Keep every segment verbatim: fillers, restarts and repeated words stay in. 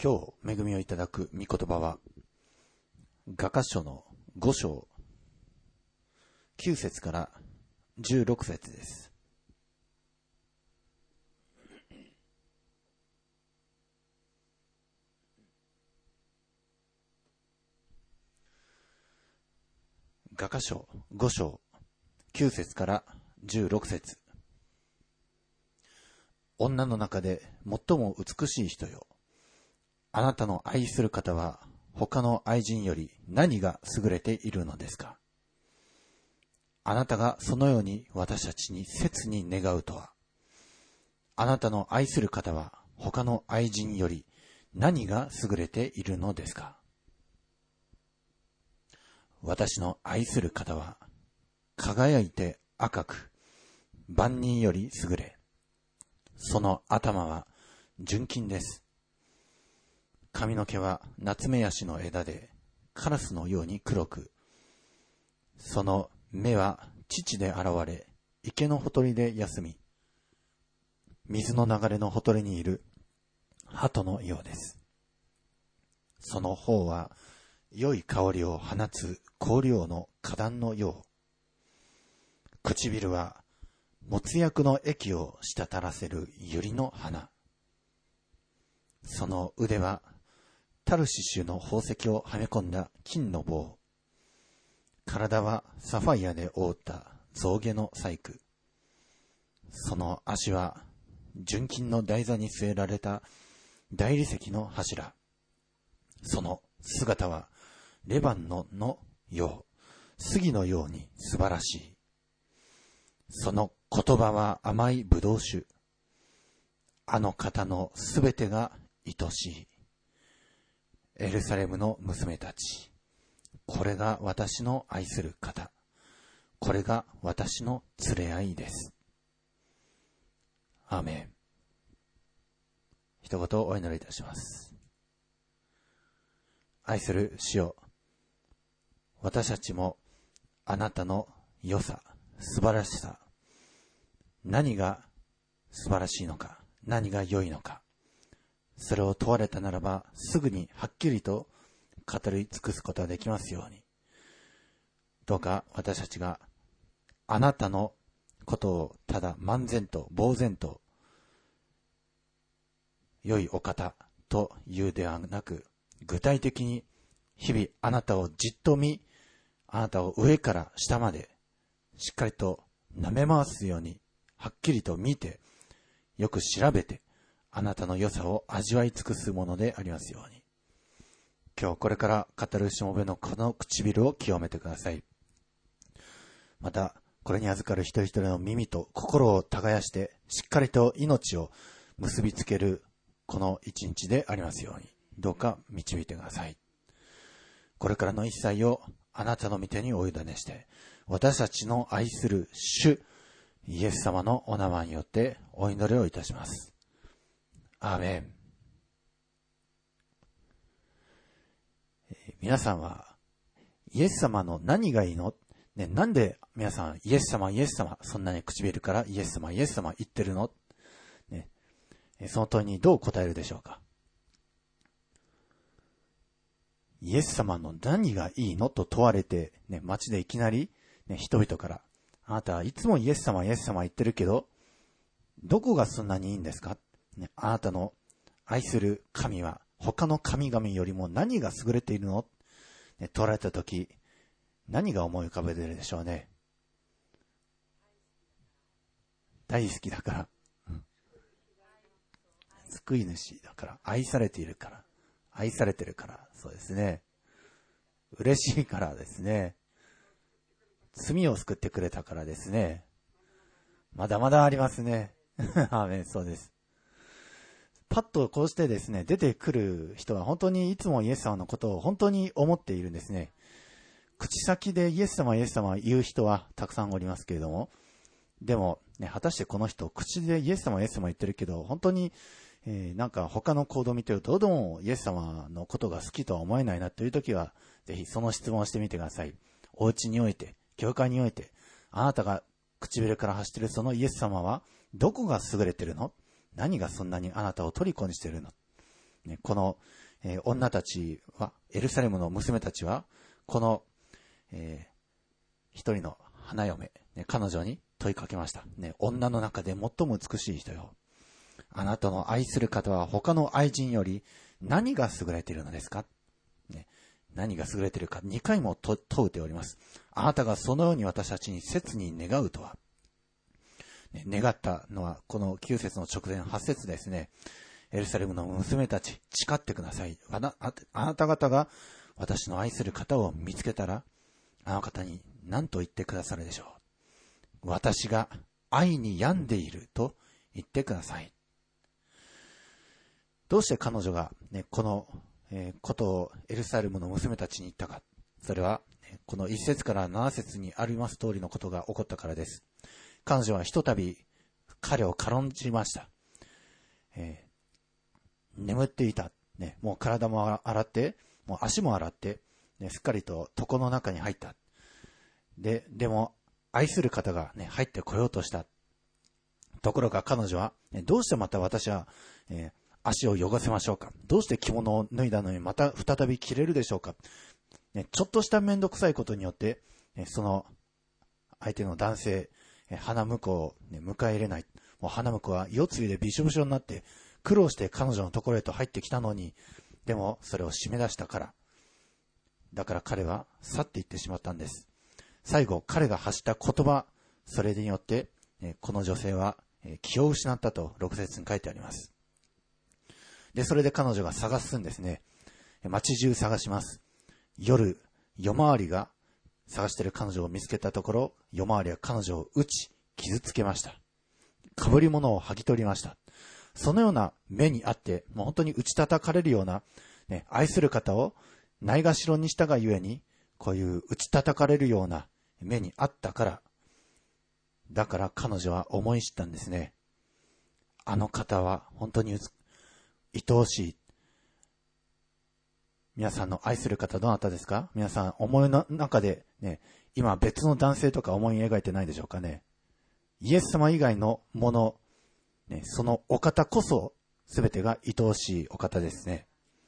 今日恵みをいただく御言葉は雅歌書のご章きゅう節からじゅうろく節です。雅歌書ご章きゅう節からじゅうろく節。女の中で最も美しい人よ、あなたの愛する方は他の愛人より何が優れているのですか。あなたがそのように私たちに切に願うとは、あなたの愛する方は他の愛人より何が優れているのですか。私の愛する方は輝いて赤く、万人より優れ、その頭は純金です。髪の毛はナツメヤシの枝でカラスのように黒く、その目は乳で現れ、池のほとりで休み、水の流れのほとりにいる鳩のようです。その方は良い香りを放つ香料の花壇のよう。唇は没薬の液を滴らせる百合の花。その腕はタルシシュの宝石をはめ込んだ金の棒。体はサファイアで覆った象牙の細工。その足は純金の台座に据えられた大理石の柱。その姿はレバノンのよう、杉のように素晴らしい。その言葉は甘いブドウ酒。あの方のすべてが愛しい。エルサレムの娘たち、これが私の愛する方。これが私の連れ合いです。アーメン。一言お祈りいたします。愛する主よ、私たちもあなたの良さ、素晴らしさ、何が素晴らしいのか、何が良いのか、それを問われたならばすぐにはっきりと語り尽くすことができますように、どうか私たちがあなたのことをただ漫然と呆然と良いお方というではなく、具体的に日々あなたをじっと見、あなたを上から下までしっかりと舐め回すようにはっきりと見て、よく調べてあなたの良さを味わい尽くすものでありますように、今日これから語るしもべのこの唇を清めてください。またこれに預かる一人一人の耳と心を耕して、しっかりと命を結びつけるこの一日でありますように、どうか導いてください。これからの一切をあなたの御手にお委ねして、私たちの愛する主イエス様のお名前によってお祈りをいたします。アーメン。皆さんはイエス様の何がいいの、ね、なんで皆さんイエス様イエス様そんなに唇からイエス様イエス様言ってるの、ね、その問いにどう答えるでしょうか。イエス様の何がいいのと問われて、ね、街でいきなり、ね、人々から、あなたはいつもイエス様イエス様言ってるけど、どこがそんなにいいんですか、ね、あなたの愛する神は他の神々よりも何が優れているの、ね、問われたとき、何が思い浮かべてるでしょうね。大好きだから、救い主だから、愛されているから、愛されてるから、そうですね。嬉しいからですね。罪を救ってくれたからですね。まだまだありますね。アーメン、そうです。パッとこうしてですね、出てくる人は本当にいつもイエス様のことを本当に思っているんですね。口先でイエス様イエス様言う人はたくさんおりますけれども、でも、ね、果たしてこの人、口でイエス様イエス様言ってるけど、本当にえー、なんか他の行動を見てると、どうもイエス様のことが好きとは思えないなというときは、ぜひその質問をしてみてください。お家において、教会において、あなたが唇から発しているそのイエス様は、どこが優れているの？何がそんなにあなたを虜にしているの？ ね、この、えー、女たちは、エルサレムの娘たちは、この、えー、一人の花嫁、ね、彼女に問いかけました。ね、女の中で最も美しい人よ。あなたの愛する方は他の愛人より何が優れているのですか、ね、何が優れているかにかいも問うております。あなたがそのように私たちに切に願うとは、ね、願ったのはこのきゅう節の直前はち節ですね。エルサレムの娘たち、誓ってください。あな、あ、あなた方が私の愛する方を見つけたら、あの方に何と言ってくださるでしょう。私が愛に病んでいると言ってください。どうして彼女が、ね、この、えー、ことをエルサレムの娘たちに言ったか。それは、このいち節からなな節にあります通りのことが起こったからです。彼女はひとたび彼を軽んじました。えー、眠っていた、ね。もう体も洗って、もう足も洗って、ね、すっかりと床の中に入った。で、でも、愛する方が、ね、入ってこようとした。ところが彼女は、ね、どうしてまた私は、えー足を汚せましょうか。どうして着物を脱いだのにまた再び着れるでしょうか。ね、ちょっとしためんどくさいことによって、ね、その相手の男性、え花婿を、ね、迎え入れない。もう花婿は夜露でびしょびしょになって苦労して彼女のところへと入ってきたのに、でもそれを締め出したから。だから彼は去っていってしまったんです。最後彼が発した言葉、それによって、ね、この女性は、え気を失ったとろく節に書いてあります。で、それで彼女が探すんですね。街中探します。夜、夜回りが探している彼女を見つけたところ、夜回りは彼女を撃ち、傷つけました。被り物を剥ぎ取りました。そのような目にあって、もう本当に打ち叩かれるような、ね、愛する方をないがしろにしたがゆえに、こういう打ち叩かれるような目にあったから、だから彼女は思い知ったんですね。あの方は本当に愛おしい。皆さんの愛する方どなたですか？皆さん思いの中でね、今別の男性とか思い描いてないでしょうかね。イエス様以外のもの、ね、そのお方こそ全てが愛おしいお方ですね。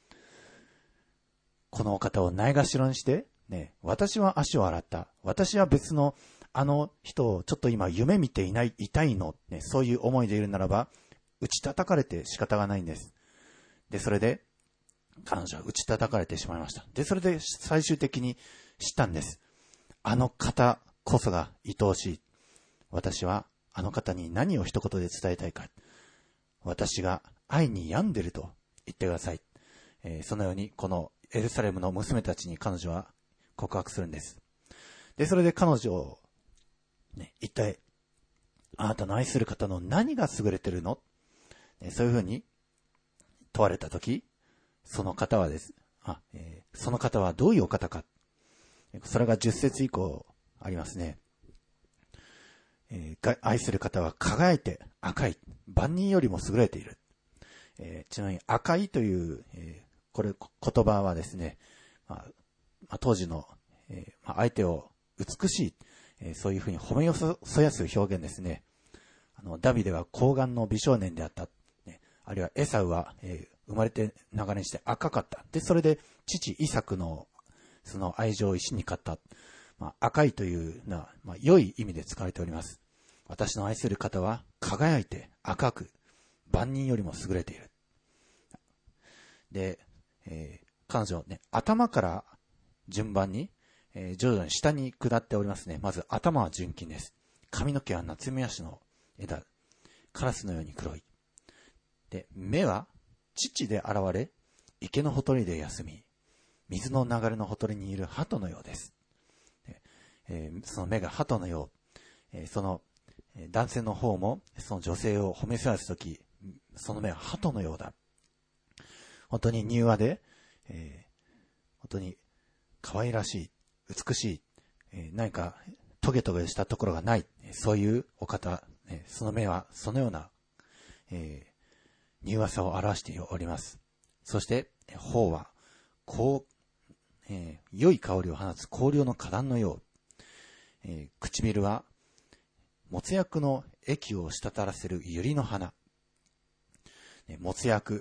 このお方をないがしろにして、ね、私は足を洗った。私は別のあの人をちょっと今夢見ていない、いたいの、ね、そういう思いでいるならば、打ち叩かれて仕方がないんです。で、それで、彼女は打ち叩かれてしまいました。で、それで最終的に知ったんです。あの方こそが愛おしい。私はあの方に何を一言で伝えたいか。私が愛に病んでると言ってください。えー、そのように、このエルサレムの娘たちに彼女は告白するんです。で、それで彼女を、ね、一体、あなたの愛する方の何が優れてるの？ね、そういうふうに問われたとき、その方はです。あ、えー、その方はどういうお方か。それがじゅっ節以降ありますね。えー、愛する方は輝いて赤い。万人よりも優れている。えー、ちなみに赤いという、えー、これ言葉はですね、まあまあ、当時の、えーまあ、相手を美しい、えー、そういうふうに褒めよそやす表現ですね。あのダビデは高顔の美少年であった。ね、あるいはエサウは、えー、生まれて長年して赤かった。で、それで父イサクのその愛情を石に買った。まあ、赤いというのは、まあ、良い意味で使われております。私の愛する方は輝いて赤く万人よりも優れている。で、えー、彼女ね、頭から順番に、えー、徐々に下に下っておりますね。まず頭は純金です。髪の毛は夏目足の枝、カラスのように黒い。で、目は乳で現れ、池のほとりで休み、水の流れのほとりにいる鳩のようです。で、えー、その目が鳩のよう、えー、その男性の方もその女性を褒めさすとき、その目は鳩のようだ。本当に柔和で、えー、本当に可愛らしい、美しい、えー、何かトゲトゲしたところがない、そういうお方、えー、その目はそのような、えー、柔和さを表しております。そして頬はこう、えー、良い香りを放つ香料の花壇のよう、えー、唇はもつ薬の液を滴らせる百合の花。もつ薬、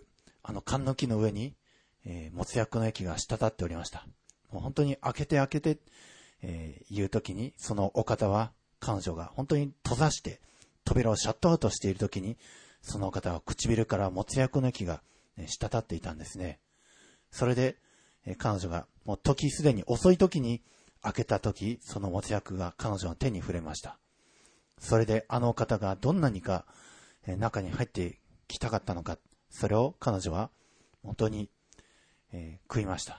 あの缶の木の上に、えー、もつ薬の液が滴っておりました。もう本当に開けて開けて、えー、言うときに、そのお方は、彼女が本当に閉ざして、扉をシャットアウトしているときに、そのお方は唇からもつ薬の液が、ね、滴っていたんですね。それで、えー、彼女が、もう時すでに遅いときに、開けたとき、そのもつ薬が彼女の手に触れました。それであのお方がどんなにか、えー、中に入ってきたかったのか、それを彼女は本当に、えー、食いました。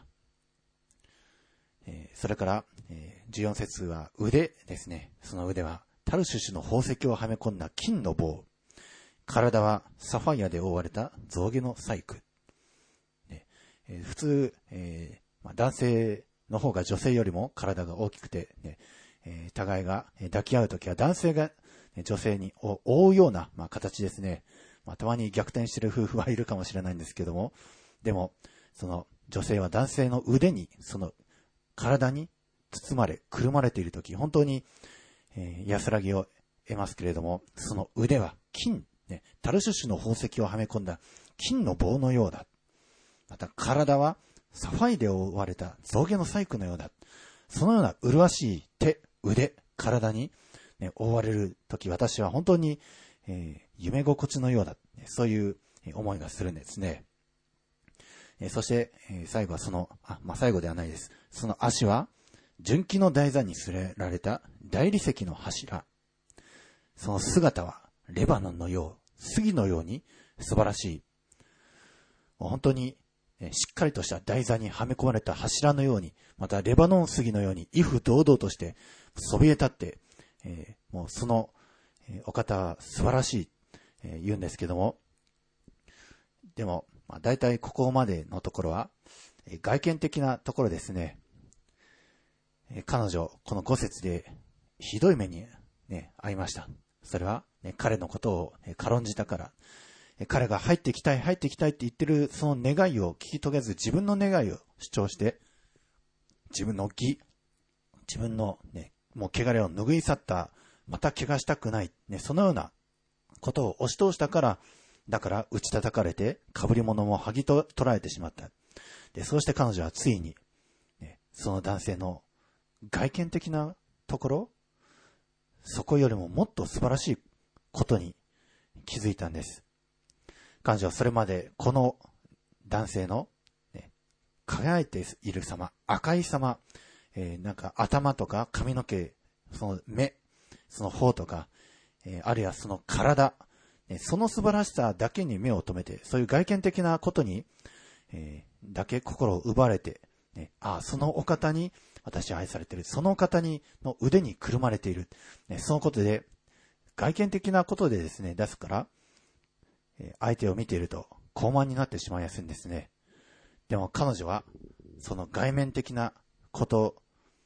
えー、それから、えー、じゅうよん節は腕ですね。その腕はタルシュシュの宝石をはめ込んだ金の棒。体はサファイアで覆われた象牙の細工。ねえー、普通、えーまあ、男性の方が女性よりも体が大きくて、ねえー、互いが抱き合うときは男性が女性に覆うような、まあ、形ですね。まあ、たまに逆転している夫婦はいるかもしれないんですけども、でもその女性は男性の腕に、その体に包まれ、くるまれているとき、本当に、えー、安らぎを得ますけれども、その腕は金、ね、タルシュシュの宝石をはめ込んだ金の棒のようだ。また体はサファイで覆われた象牙の細工のようだ。そのような麗しい手、腕、体に、ね、覆われるとき、私は本当に、えー、夢心地のようだ。そういう思いがするんですね。えー、そして、えー、最後はその、あ、まあ、最後ではないです。その足は、純金の台座に据えられた大理石の柱。その姿は、レバノンのよう、杉のように素晴らしい。もう本当に、えー、しっかりとした台座にはめ込まれた柱のように、またレバノン杉のように、威風堂々として、そびえ立って、えー、もうその、えー、お方は素晴らしい、えー、言うんですけども、でも、まあ、大体ここまでのところは、えー、外見的なところですね。えー、彼女、このご節でひどい目に、ね、遭いました。それは、ね、彼のことを、えー、軽んじたから、えー、彼が入ってきたい、入ってきたいって言ってるその願いを聞き遂げず、自分の願いを主張して、自分の義、自分の、ね、もう汚れを拭い去った、また怪我したくない、ね、そのようなことを押し通したから、だから打ち叩かれて、被り物も剥ぎと取られてしまった。で、そうして彼女はついに、ね、その男性の外見的なところ、そこよりももっと素晴らしいことに気づいたんです。彼女はそれまでこの男性の、ね、輝いている様、赤い様、えー、なんか頭とか髪の毛、その目、その頬とか、えー、あるいはその体、ね、その素晴らしさだけに目を留めて、そういう外見的なことに、えー、だけ心を奪われて、ね、ああ、そのお方に私は愛されている。そのお方にの腕にくるまれている。ね、そのことで、外見的なことでですね、ですから、えー、相手を見ていると高慢になってしまいやすいんですね。でも彼女は、その外面的なこと、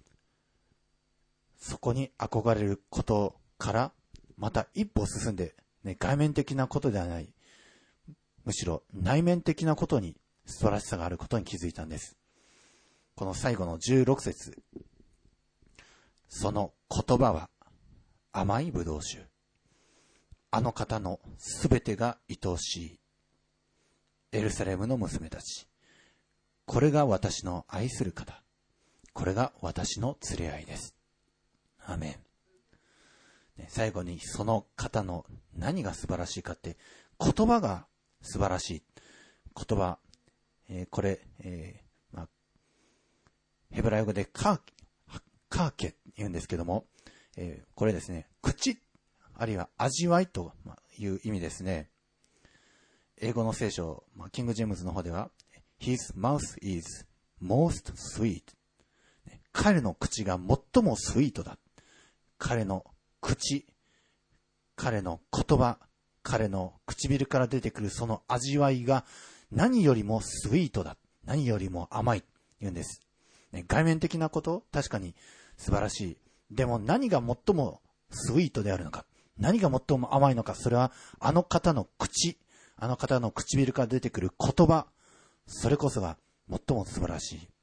そこに憧れることから、また一歩進んで、ね、外面的なことではない、むしろ内面的なことに素晴らしさがあることに気づいたんです。この最後のじゅうろく節、その言葉は甘いブドウ酒。あの方のすべてが愛しい。エルサレムの娘たち。これが私の愛する方。これが私の連れ合いです。アーメン。最後にその方の何が素晴らしいかって、言葉が素晴らしい。言葉、えー、これ、えーまあ、ヘブライ語でカーケ、カーケって言うんですけども、えー、これですね、口、あるいは味わいという意味ですね。英語の聖書、まあ、キング・ジェームズの方では、His mouth is most sweet。彼の口が最もスイートだ。彼の口、彼の言葉、彼の唇から出てくるその味わいが何よりもスイートだ。何よりも甘い。言うんです。ね、外面的なこと、確かに素晴らしい。でも何が最もスイートであるのか。何が最も甘いのか。それはあの方の口、あの方の唇から出てくる言葉。それこそが最も素晴らしい。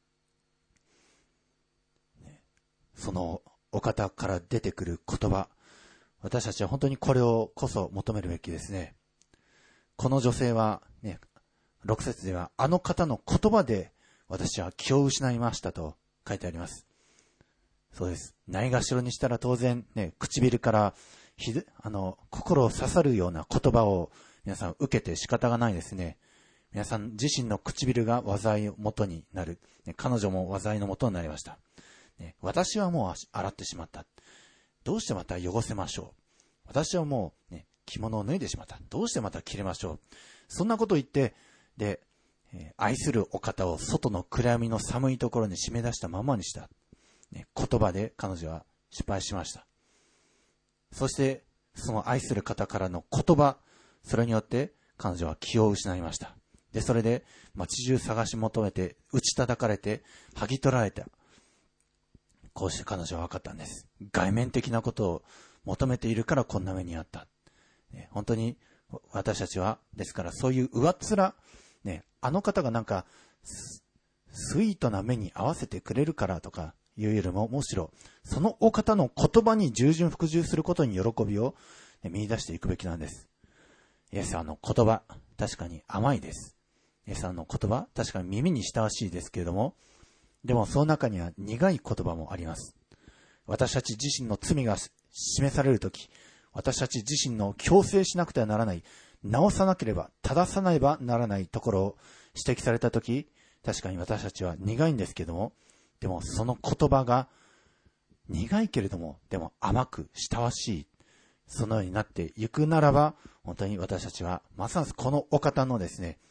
ね、そのお方から出てくる言葉。私たちは本当にこれをこそ求めるべきですね。この女性はね、 ろく節では、あの方の言葉で私は気を失いましたと書いてあります。そうです。ないがしろにしたら当然ね、唇からひであの心を刺さるような言葉を皆さん受けて仕方がないですね。皆さん自身の唇が災いの元になる、ね、彼女も災いの元になりました、ね、私はもう洗ってしまった。どうしてまた汚せましょう。私はもう、ね、着物を脱いでしまった。どうしてまた着れましょう。そんなことを言って、で、えー、愛するお方を外の暗闇の寒いところに締め出したままにした、ね、言葉で彼女は失敗しました。そしてその愛する方からの言葉、それによって彼女は気を失いました。で、それで街中探し求めて、打ち叩かれて、剥ぎ取られた。こうして彼女は分かったんです。外面的なことを求めているからこんな目にあった。ね、本当に私たちは、ですからそういう上っ面、ね、あの方がなんかス、スイートな目に合わせてくれるからとかいうよりも、むしろそのお方の言葉に従順服従することに喜びを、ね、見出していくべきなんです。イエス様の言葉、確かに甘いです。イエス様の言葉、確かに耳に親しいですけれども、でもその中には苦い言葉もあります。私たち自身の罪が示されるとき、私たち自身の強制しなくてはならない、直さなければ、正さねばならないところを指摘されたとき、確かに私たちは苦いんですけども、でもその言葉が苦いけれども、でも甘く親しい、そのようになっていくならば、本当に私たちはますますこのお方のですね、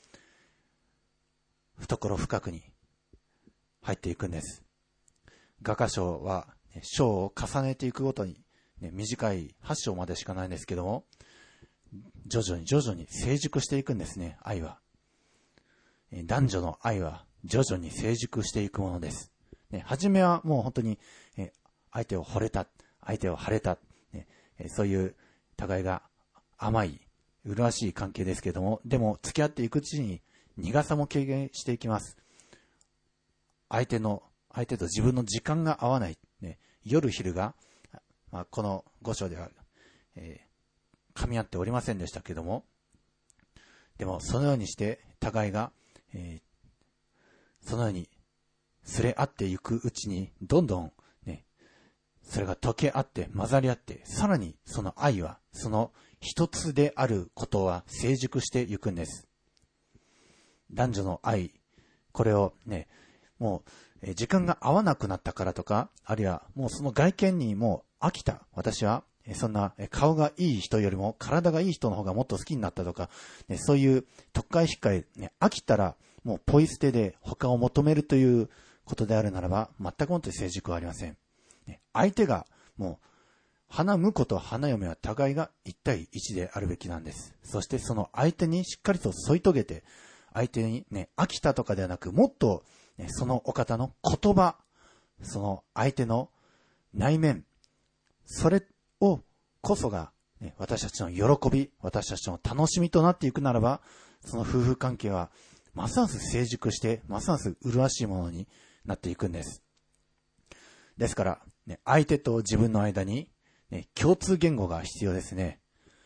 懐深くに入っていくんです。画家章は章を重ねていくごとに、ね、短いはち章までしかないんですけども、徐々に徐々に成熟していくんですね。愛は、男女の愛は徐々に成熟していくものです。ね、初めはもう本当に相手を惚れた、相手を晴れた、ね、そういう互いが甘い麗しい関係ですけども、でも付き合っていくうちに苦さも軽減していきます。相手の、相手と自分の時間が合わない。ね、夜昼が、まあ、このご章では、えー、噛み合っておりませんでしたけども、でもそのようにして互いが、えー、そのようにすれ合っていくうちに、どんどん、ね、それが溶け合って混ざり合って、さらにその愛は、その一つであることは成熟していくんです。男女の愛、これをね、もう、え時間が合わなくなったからとか、あるいはもうその外見にもう飽きた。私は、えそんなえ顔がいい人よりも体がいい人の方がもっと好きになったとか、ね、そういう特会引っかえ、ね、飽きたらもうポイ捨てで他を求めるということであるならば、全くもって成熟はありません。ね、相手がもう、花婿と花嫁は互いが一対一であるべきなんです。そしてその相手にしっかりと添い遂げて、相手にね、飽きたとかではなく、もっと、ね、そのお方の言葉、その相手の内面、それをこそが、ね、私たちの喜び、私たちの楽しみとなっていくならば、その夫婦関係はますます成熟して、ますます麗しいものになっていくんです。ですから、ね、相手と自分の間に、ね、共通言語が必要ですね。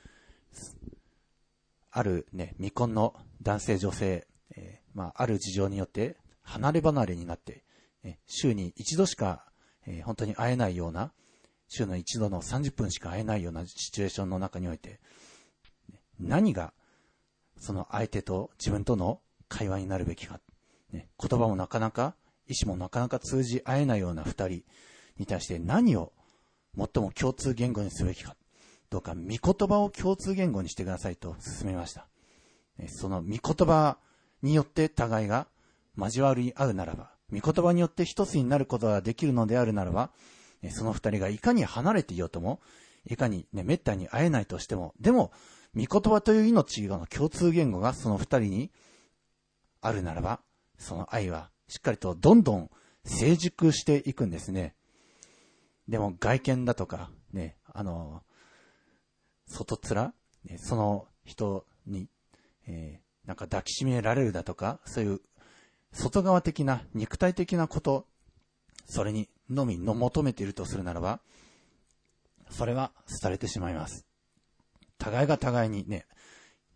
あるね、未婚の男性女性、えー、まあ、ある事情によって離れ離れになって、えー、週に一度しか、えー、本当に会えないような、週の一度のさんじゅっぷんしか会えないようなシチュエーションの中において、何がその相手と自分との会話になるべきか、ね、言葉もなかなか、意思もなかなか通じ合えないような二人に対して何を最も共通言語にすべきか、どうか御言葉を共通言語にしてくださいと勧めました。その御言葉によって互いが交わり合うならば、御言葉によって一つになることができるのであるならば、その二人がいかに離れていようとも、いかにね、滅多に会えないとしても、でも、御言葉という命の共通言語がその二人にあるならば、その愛はしっかりとどんどん成熟していくんですね。でも外見だとか、ね、あの、外面、ね、その人に、えー、なんか抱きしめられるだとか、そういう外側的な肉体的なこと、それにのみの求めているとするならば、それは廃れてしまいます。互いが互いにね、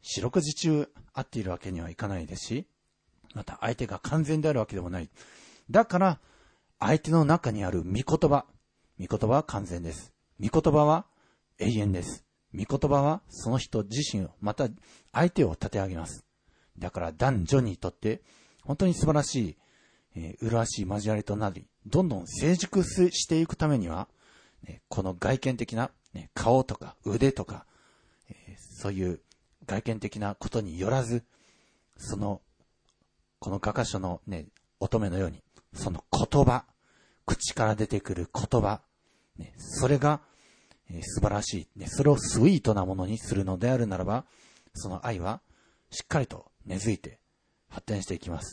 四六時中会っているわけにはいかないですし、また相手が完全であるわけでもない。だから、相手の中にある御言葉。御言葉は完全です。御言葉は永遠です。御言葉はその人自身を、また相手を立て上げます。だから男女にとって本当に素晴らしい、えー、麗しい交わりとなり、どんどん成熟していくためには、ね、この外見的な、ね、顔とか腕とか、えー、そういう外見的なことによらず、その、この画家書のね、乙女のように、その言葉、口から出てくる言葉、ね、それが、えー、素晴らしい、ね。それをスイートなものにするのであるならば、その愛はしっかりと根付いて発展していきます。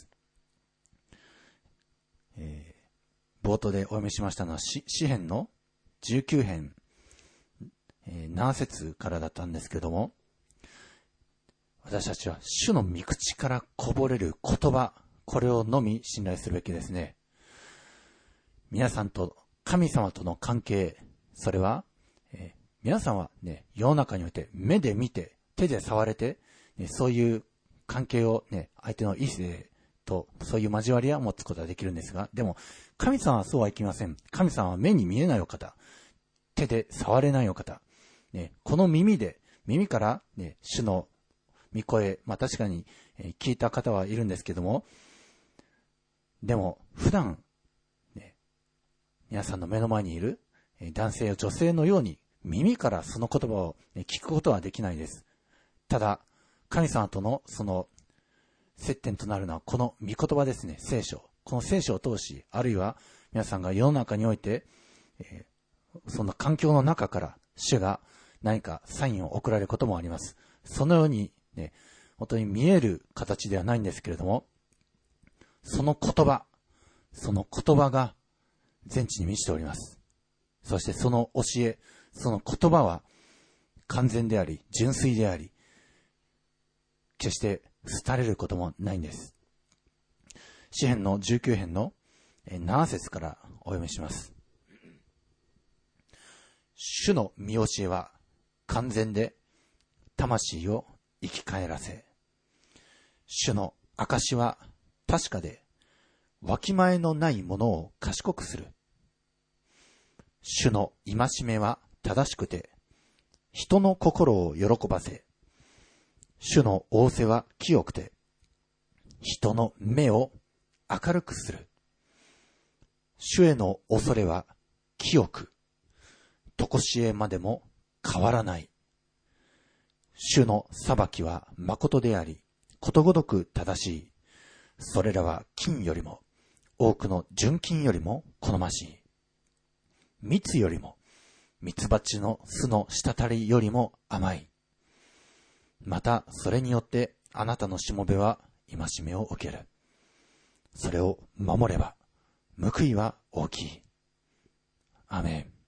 えー、冒頭でお読みしましたのは詩編のじゅうきゅう編、えー、なな節からだったんですけども、私たちは主の御口からこぼれる言葉、これをのみ信頼するべきですね。皆さんと神様との関係、それは、えー、皆さんはね、世の中において目で見て、手で触れて、ね、そういう関係をね、相手の異性とそういう交わりは持つことができるんですが、でも神様はそうはいきません。神様は目に見えないお方、手で触れないお方、ね、この耳で、耳からね、主の御声、まあ確かに聞いた方はいるんですけども、でも普段、ね、皆さんの目の前にいる男性や女性のように耳からその言葉を聞くことはできないです。ただ、神様とのその接点となるのはこの御言葉ですね、聖書。この聖書を通し、あるいは皆さんが世の中において、えー、その環境の中から主が何かサインを送られることもあります。そのようにね、本当に見える形ではないんですけれども、その言葉、その言葉が全地に満ちております。そしてその教え、その言葉は完全であり、純粋であり、決して廃れることもないんです。詩編のじゅうきゅう編のなな節からお読みします。主の見教えは完全で、魂を生き返らせ、主の証は確かで、わきまえのないものを賢くする。主の戒めは正しくて、人の心を喜ばせ、主の仰せは清くて、人の目を明るくする。主への恐れは清く、とこしえまでも変わらない。主の裁きは誠であり、ことごとく正しい。それらは金よりも、多くの純金よりも好ましい。蜜よりも、蜜蜂の巣の滴りよりも甘い。また、それによってあなたのしもべは戒めを受ける。それを守れば、報いは大きい。アメン。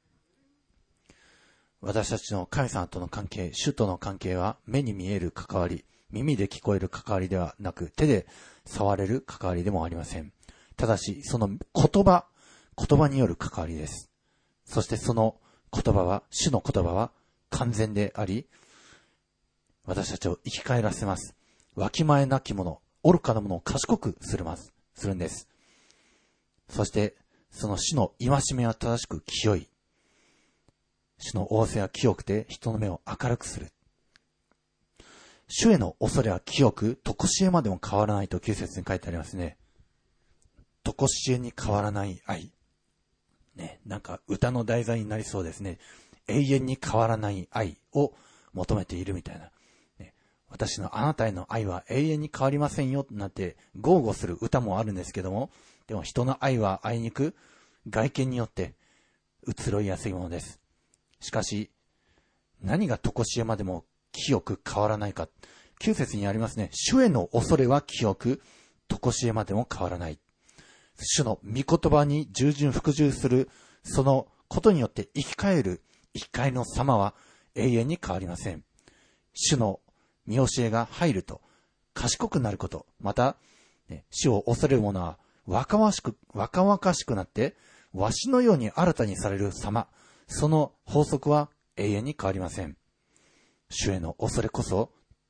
私たちの神様との関係、主との関係は目に見える関わり、耳で聞こえる関わりではなく、手で触れる関わりでもありません。ただし、その言葉、言葉による関わりです。そしてその言葉は、主の言葉は完全であり、私たちを生き返らせます。わきまえなきもの、愚かなものを賢くするます、するんです。そして、その主の戒めは正しく清い。主の仰せは清くて、人の目を明るくする。主への恐れは清く、とこしえまでも変わらないときゅう節に書いてありますね。とこしえに変わらない愛。ね、なんか歌の題材になりそうですね。永遠に変わらない愛を求めているみたいな。ね、私のあなたへの愛は永遠に変わりませんよなんて豪語する歌もあるんですけども、でも人の愛はあいにく外見によって移ろいやすいものです。しかし、何がとこしえまでも清く変わらないか。きゅう節にありますね。主への恐れは清く、とこしえまでも変わらない。主の御言葉に従順服従する、そのことによって生き返る、生き返りの様は永遠に変わりません。主の見教えが入ると、賢くなること、また、ね、主を恐れる者は若々しく、若々しくなって、わしのように新たにされる様、その法則は永遠に変わりません。主への恐れこそ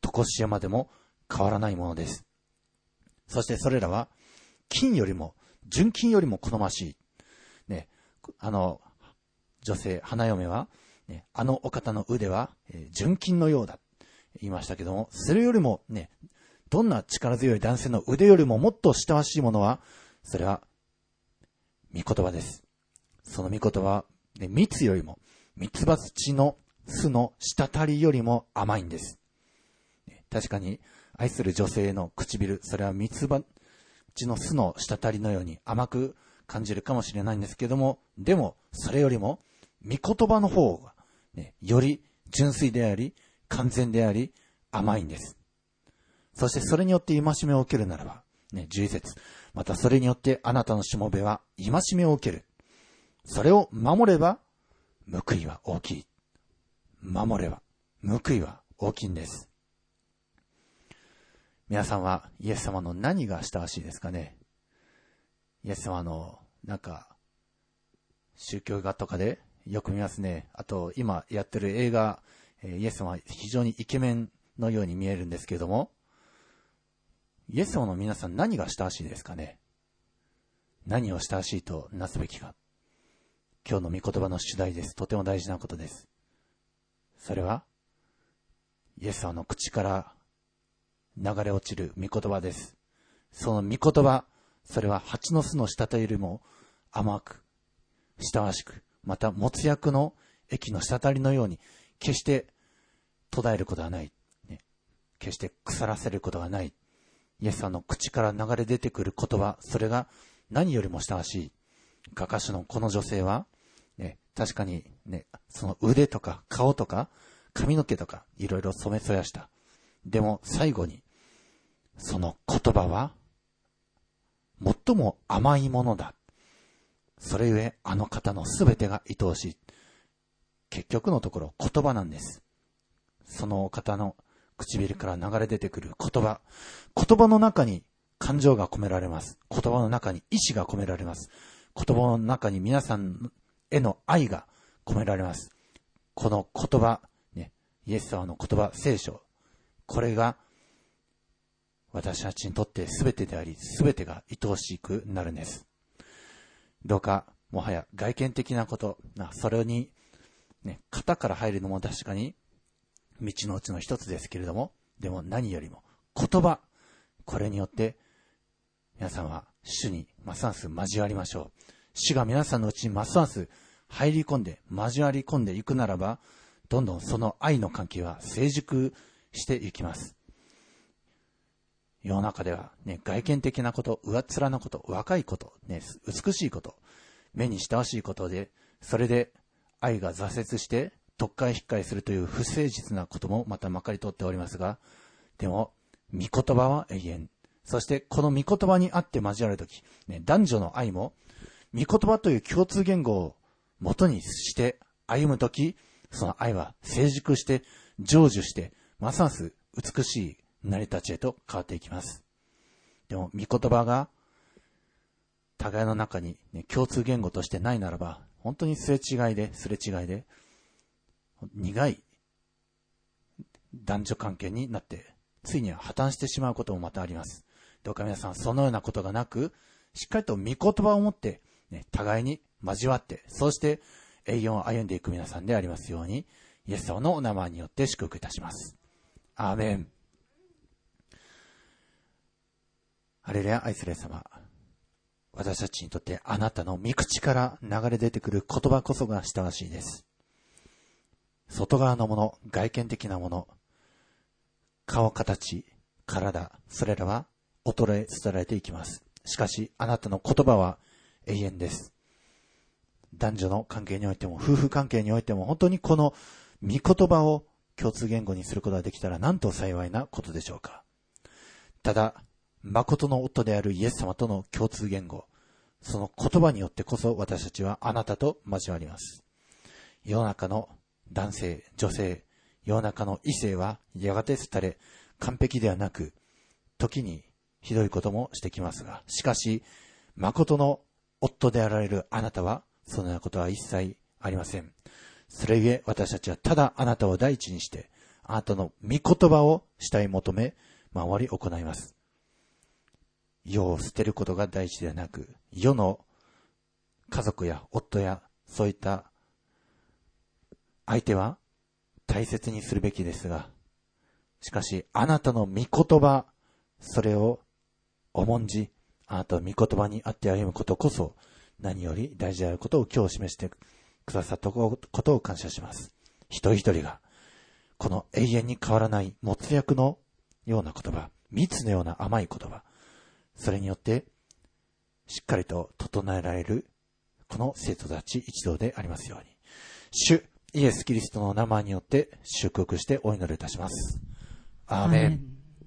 常しえまでも変わらないものです。そしてそれらは金よりも、純金よりも好ましい。ね、あの、女性、花嫁は、ね、あのお方の腕は、えー、純金のようだ。言いましたけども、それよりもね、どんな力強い男性の腕よりももっと親しいものは、それは、御言葉です。その御言葉は、ね、蜜よりも、蜜蜂の巣の滴りよりも甘いんです。確かに、愛する女性の唇、それは蜜蜂の巣の滴りのように甘く感じるかもしれないんですけども、でも、それよりも、御言葉の方が、ね、より純粋であり、完全であり、甘いんです。そしてそれによって戒めを受けるならば、ね、じゅういち節、またそれによってあなたのしもべは戒めを受ける。それを守れば、報いは大きい。守れば、報いは大きいんです。皆さんはイエス様の何が親しいですかね。イエス様の、なんか、宗教画とかでよく見ますね。あと、今やってる映画、イエス様は非常にイケメンのように見えるんですけれども、イエス様の皆さん何が親しいですかね。何を親しいとなすべきか。今日の御言葉の主題です。とても大事なことです。それは、イエス様の口から流れ落ちる御言葉です。その御言葉、それは蜂の巣の滴りよりも甘く、親しく、また没薬の液の滴りのように、決して途絶えることはない、ね。決して腐らせることがない。イエス様の口から流れ出てくる言葉、それが何よりも親しい。画家種のこの女性は、ね、確かに、ね、その腕とか顔とか髪の毛とかいろいろ染めそやした。でも最後に、その言葉は最も甘いものだ。それゆえあの方のすべてが愛おしい。結局のところ言葉なんです。その方の唇から流れ出てくる言葉。言葉の中に感情が込められます。言葉の中に意志が込められます。言葉の中に皆さんへの愛が込められます。この言葉、ね、イエス様の言葉、聖書。これが私たちにとって全てであり、全てが愛おしくなるんです。どうか、もはや外見的なこと、それにね、型から入るのも確かに道のうちの一つですけれども、でも何よりも言葉、これによって皆さんは主にますます交わりましょう。主が皆さんのうちにますます入り込んで交わり込んでいくならば、どんどんその愛の関係は成熟していきます。世の中では、ね、外見的なこと、上っ面なこと、若いこと、ね、美しいこと、目に親しいことで、それで愛が挫折して、特会引っかえするという不誠実なこともまたまかり通っておりますが、でも、御言葉は永遠。そして、この御言葉にあって交わるとき、ね、男女の愛も、御言葉という共通言語を元にして歩むとき、その愛は成熟して、成就して、ますます美しい成り立ちへと変わっていきます。でも、御言葉が、互いの中に、ね、共通言語としてないならば、本当にすれ違いで、すれ違いで、苦い男女関係になって、ついには破綻してしまうこともまたあります。どうか皆さん、そのようなことがなく、しっかりと御言葉を持って、ね、互いに交わって、そうして永遠を歩んでいく皆さんでありますように、イエス様のお名前によって祝福いたします。アーメン。ハレルヤ、愛する様。私たちにとってあなたの御口から流れ出てくる言葉こそが親しいです。外側のもの、外見的なもの、顔、形、体、それらは衰え捨てられていきます。しかし、あなたの言葉は永遠です。男女の関係においても、夫婦関係においても、本当にこの御言葉を共通言語にすることができたら、なんと幸いなことでしょうか。ただ、誠の夫であるイエス様との共通言語、その言葉によってこそ私たちはあなたと交わります。世の中の男性、女性、世の中の異性はやがて廃れ、完璧ではなく、時にひどいこともしてきますが、しかし、誠の夫であられるあなたは、そのようなことは一切ありません。それゆえ私たちはただあなたを第一にして、 あなたの御言葉を慕い求め、守り行います。世を捨てることが大事ではなく、世の家族や夫やそういった相手は大切にするべきですが、しかしあなたの御言葉、それを重んじ、あなたの御言葉にあって歩むことこそ何より大事であることを今日示してくださったことを感謝します。一人一人がこの永遠に変わらないもつ薬のような言葉、蜜のような甘い言葉、それによってしっかりと整えられるこの生徒たち一同でありますように、主イエス・キリストの名前によって祝福してお祈りいたします。アーメン。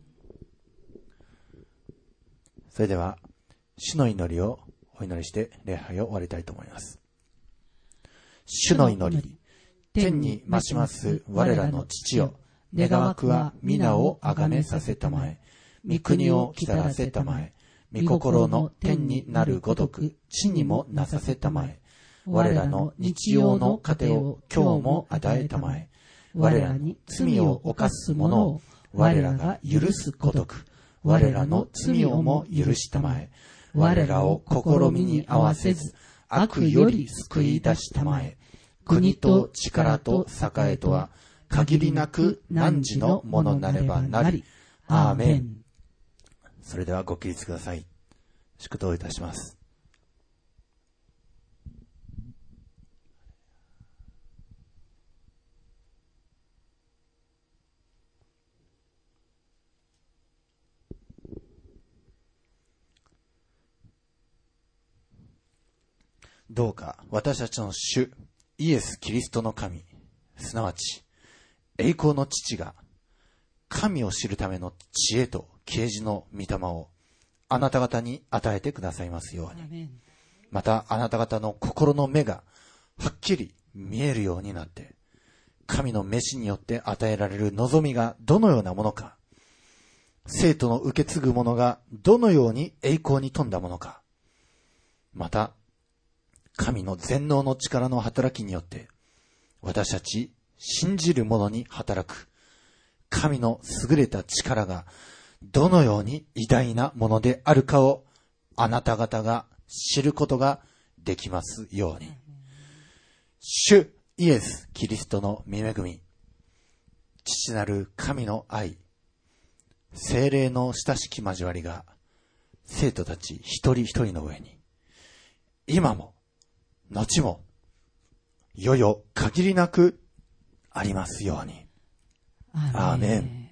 それでは主の祈りをお祈りして礼拝を終わりたいと思います。主の祈り、天に増します我らの父よ、願わくは皆をあがめさせたまえ、御国を来たらせたまえ、御心の天になるごとく地にもなさせたまえ、我らの日曜の糧を今日も与えたまえ、我らに罪を犯す者を我らが許すごとく我らの罪をも許したまえ、我らを試みに合わせず悪より救い出したまえ、国と力と栄えとは限りなく汝のものなればなり。アーメン。それではご起立ください。祝祷いたします。どうか私たちの主イエス・キリストの神、すなわち栄光の父が神を知るための知恵と啓示の御霊をあなた方に与えてくださいますように、またあなた方の心の目がはっきり見えるようになって、神の召しによって与えられる望みがどのようなものか、生徒の受け継ぐものがどのように栄光に富んだものか、また神の全能の力の働きによって私たち信じる者に働く神の優れた力がどのように偉大なものであるかをあなた方が知ることができますように、主イエス・キリストの御恵み、父なる神の愛、聖霊の親しき交わりが生徒たち一人一人の上に今も後もよよ限りなくありますように。アーメン。